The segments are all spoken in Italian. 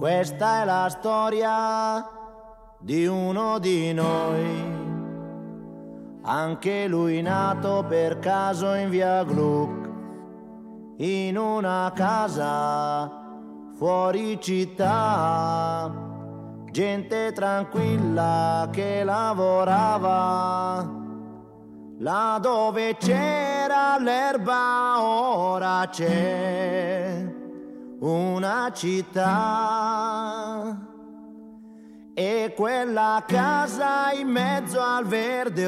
Questa è la storia di uno di noi, anche lui nato per caso in via Gluck, in una casa fuori città, gente tranquilla che lavorava, là dove c'era l'erba ora c'è una città. E quella casa in mezzo al verde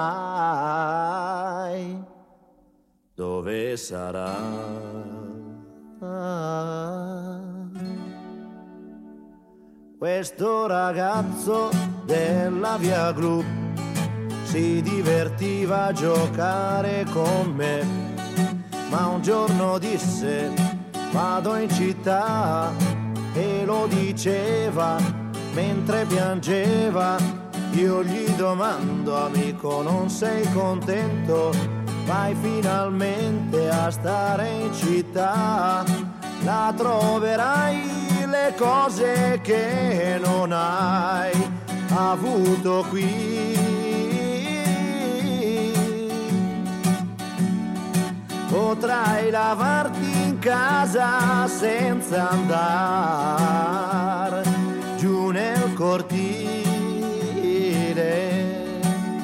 ormai, dove sarà? Questo ragazzo della via Gru si divertiva a giocare con me, ma un giorno disse vado in città, e lo diceva mentre piangeva. Io gli domando, amico, non sei contento? Vai finalmente a stare in città, là troverai le cose che non hai avuto qui. Potrai lavarti in casa senza andare giù nel cortile.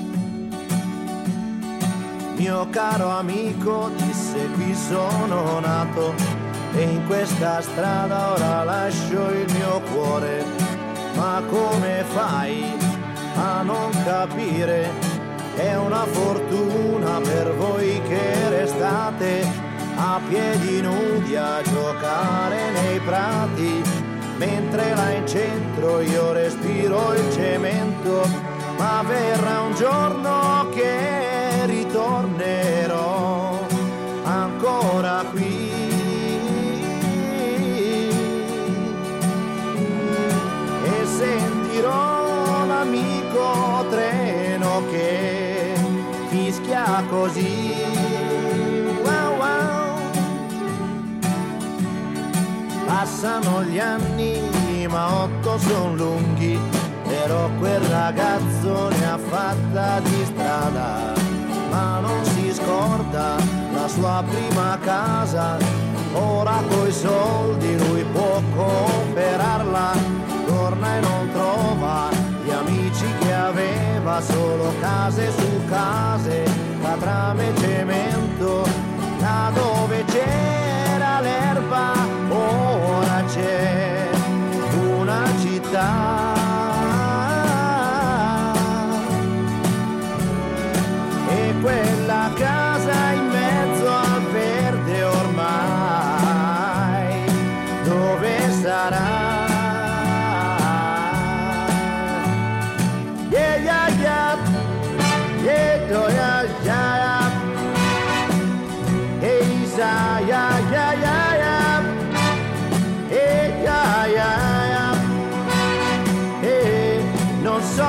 Mio caro amico, disse, qui sono nato e in questa strada ora lascio il mio cuore. Ma come fai a non capire? È una fortuna per voi che restate a piedi nudi a giocare nei prati, mentre là in centro io respiro il cemento. Ma verrà un giorno che ritornerò ancora qui e sentirò l'amico treno che fischia così. Wow, wow. Passano gli anni ma 8 son lunghi, però quel ragazzo ne ha fatta di strada, ma non si scorda la sua prima casa. Ora coi soldi lui può comprarla, torna e non trova gli amici che aveva, solo case su case, catrame e cemento. Là dove c'era l'erba ora c'è una città. E quella casa in mezzo al verde ormai, dove sarà? Yeah, yeah, yeah, yeah, oh, yeah, yeah, hey, yeah, yeah, yeah, yeah, hey, yeah, yeah, hey, non so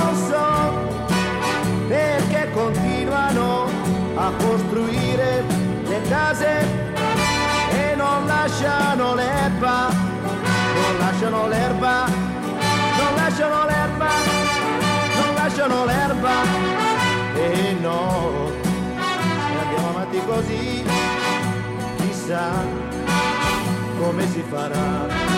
perché continuano a costruire le case e non lasciano l'erba, non lasciano l'erba, non lasciano l'erba, non lasciano l'erba. E no, se andiamo avanti così, chissà come si farà.